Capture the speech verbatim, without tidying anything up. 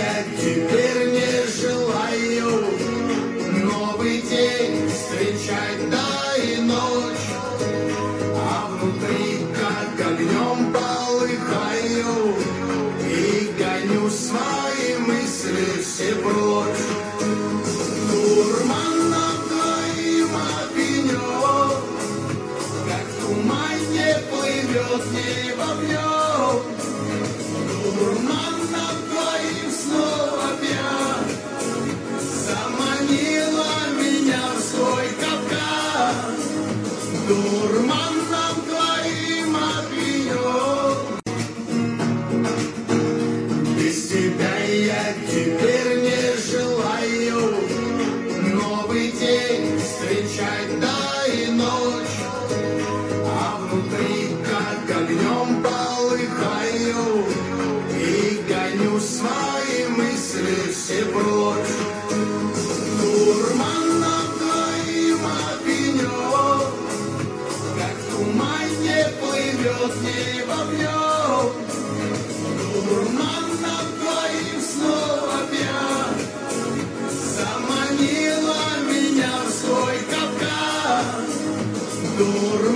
я теперь не желаю новый день встречать, да и ночь, а внутри как огнем полыхаю и гоню свои мысли все прочь. Дурман над твоим опьянёт, как в тумане плывет небо в нем. Дурман над твоим снова пьян, заманила меня в свой капкан. Дурман над твоим опьянёт. Без тебя я теперь не желаю новый день встречать, да и ночь, а внутри как огнем полыхаю и гоню свои мысли все прочь. Дурман над твоим опьянёт, как в тумане плывет небо в нем. Дурман над твоим снова пьян, заманила меня в свой капкан. Дурман